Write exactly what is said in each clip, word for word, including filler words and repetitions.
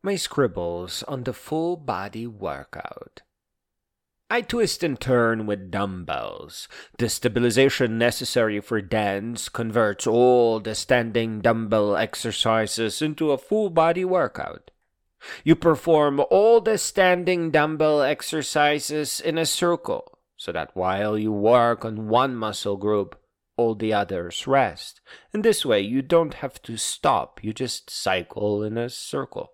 My scribbles on the full body workout. I twist and turn with dumbbells. The stabilization necessary for dance converts all the standing dumbbell exercises into a full body workout. You perform all the standing dumbbell exercises in a circle, so that while you work on one muscle group, all the others rest. And this way you don't have to stop, you just cycle in a circle.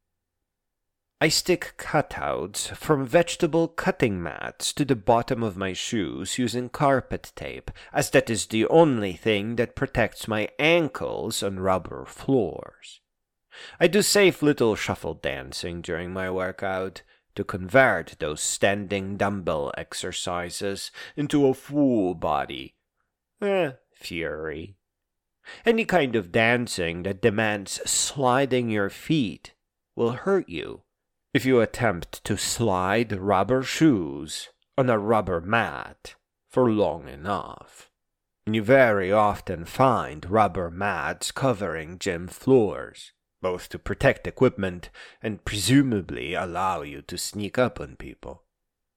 I stick cutouts from vegetable cutting mats to the bottom of my shoes using carpet tape, as that is the only thing that protects my ankles on rubber floors. I do safe little shuffle dancing during my workout to convert those standing dumbbell exercises into a full body. Eh, fury. Any kind of dancing that demands sliding your feet will hurt you if you attempt to slide rubber shoes on a rubber mat for long enough. You very often find rubber mats covering gym floors, both to protect equipment and presumably allow you to sneak up on people.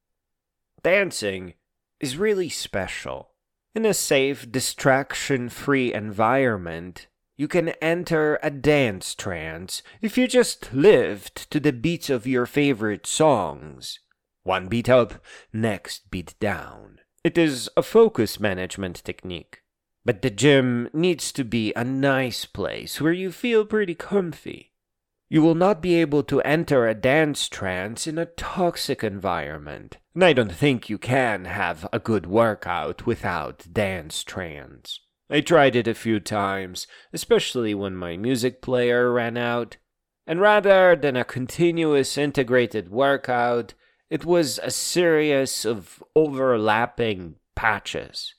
Dancing is really special. In a safe, distraction-free environment, you can enter a dance trance if you just lived to the beats of your favorite songs. One beat up, next beat down. It is a focus management technique. But the gym needs to be a nice place where you feel pretty comfy. You will not be able to enter a dance trance in a toxic environment, and I don't think you can have a good workout without dance trance. I tried it a few times, especially when my music player ran out, and rather than a continuous integrated workout, it was a series of overlapping patches.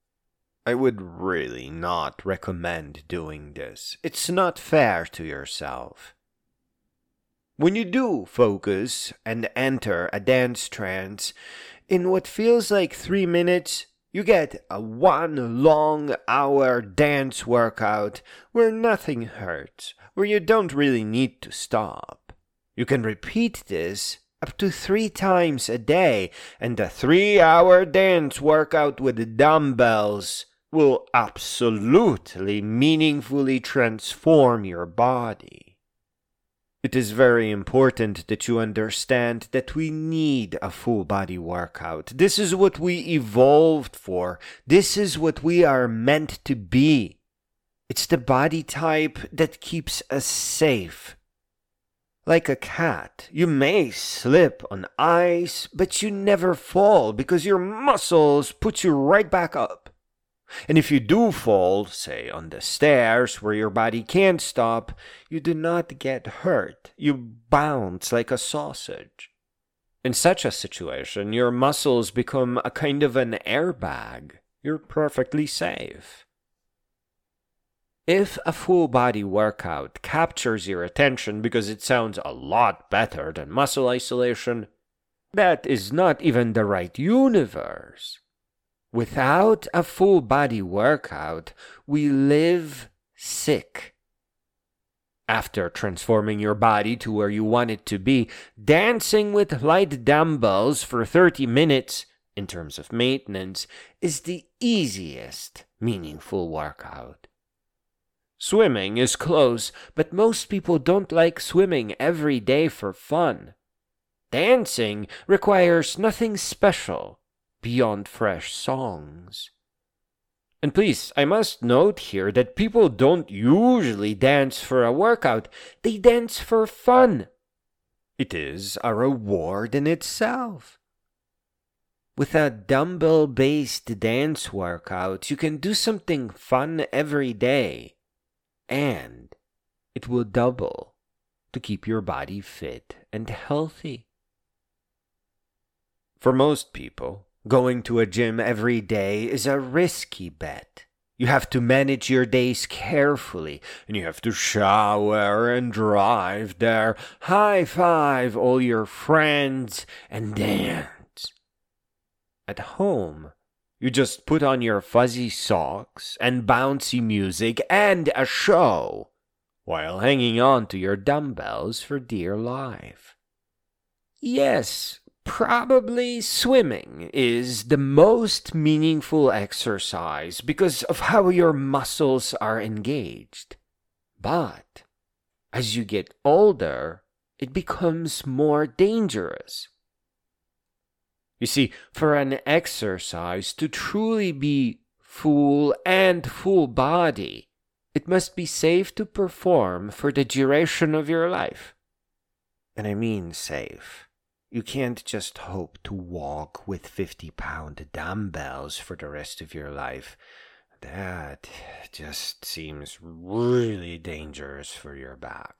I would really not recommend doing this. It's not fair to yourself. When you do focus and enter a dance trance, in what feels like three minutes, you get a one long hour dance workout where nothing hurts, where you don't really need to stop. You can repeat this up to three times a day, and a three hour dance workout with dumbbells will absolutely meaningfully transform your body. It is very important that you understand that we need a full body workout. This is what we evolved for. This is what we are meant to be. It's the body type that keeps us safe. Like a cat, you may slip on ice, but you never fall because your muscles put you right back up. And if you do fall, say on the stairs where your body can't stop, you do not get hurt. You bounce like a sausage. In such a situation, your muscles become a kind of an airbag. You're perfectly safe. If a full body workout captures your attention because it sounds a lot better than muscle isolation, that is not even the right universe. Without a full body workout, we live sick. After transforming your body to where you want it to be, dancing with light dumbbells for thirty minutes, in terms of maintenance, is the easiest meaningful workout. Swimming is close, but most people don't like swimming every day for fun. Dancing requires nothing special beyond fresh songs. And please, I must note here that people don't usually dance for a workout. They dance for fun. It is a reward in itself. With a dumbbell-based dance workout, you can do something fun every day, and it will double to keep your body fit and healthy. For most people, going to a gym every day is a risky bet. You have to manage your days carefully, and you have to shower and drive there, high-five all your friends, and dance. At home, you just put on your fuzzy socks and bouncy music and a show. while hanging on to your dumbbells for dear life. Yes, probably swimming is the most meaningful exercise because of how your muscles are engaged. But as you get older, it becomes more dangerous. You see, for an exercise to truly be full and full body, it must be safe to perform for the duration of your life. And I mean safe. You can't just hope to walk with fifty-pound dumbbells for the rest of your life. That just seems really dangerous for your back.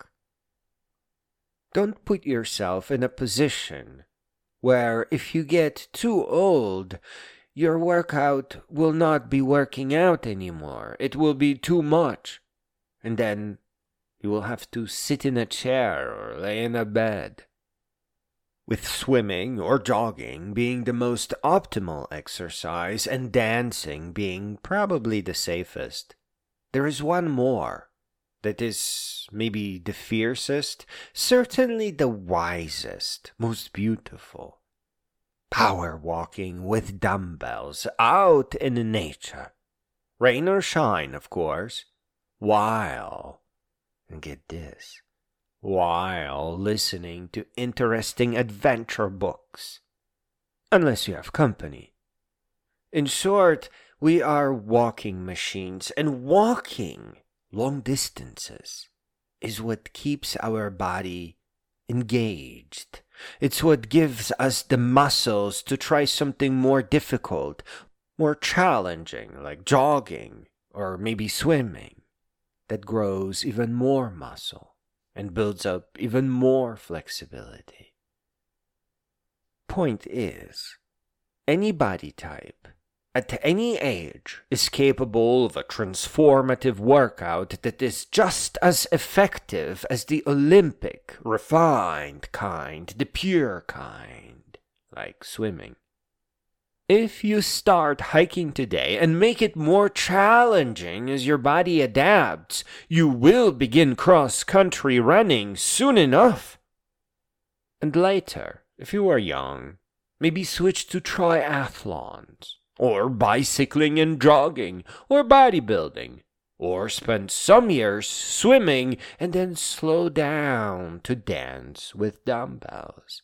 Don't put yourself in a position where if you get too old, your workout will not be working out anymore. It will be too much. And then you will have to sit in a chair or lay in a bed. With swimming or jogging being the most optimal exercise and dancing being probably the safest, there is one more that is maybe the fiercest, certainly the wisest, most beautiful. Power walking with dumbbells out in nature. Rain or shine, of course. While, and get this, while listening to interesting adventure books. Unless you have company. In short, we are walking machines, and walking long distances is what keeps our body engaged. It's what gives us the muscles to try something more difficult, more challenging, like jogging or maybe swimming, that grows even more muscle and builds up even more flexibility. Point is, any body type at any age is capable of a transformative workout that is just as effective as the Olympic, refined kind, the pure kind, like swimming. If you start hiking today and make it more challenging as your body adapts, you will begin cross-country running soon enough. And later, if you are young, maybe switch to triathlons, or bicycling and jogging, or bodybuilding, or spend some years swimming and then slow down to dance with dumbbells.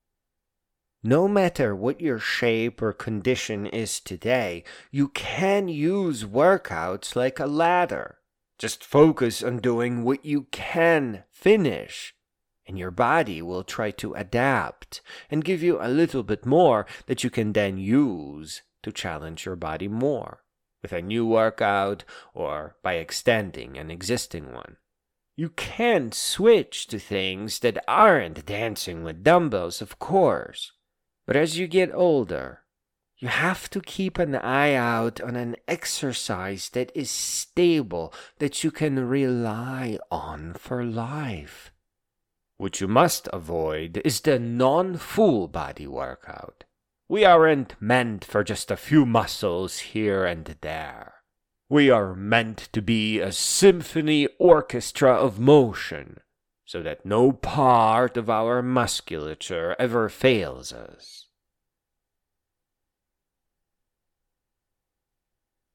No matter what your shape or condition is today, you can use workouts like a ladder. Just focus on doing what you can finish, and your body will try to adapt and give you a little bit more that you can then use to challenge your body more with a new workout or by extending an existing one. You can switch to things that aren't dancing with dumbbells, of course. But as you get older, you have to keep an eye out on an exercise that is stable, that you can rely on for life. What you must avoid is the non-full body workout. We aren't meant for just a few muscles here and there. We are meant to be a symphony orchestra of motion, so that no part of our musculature ever fails us.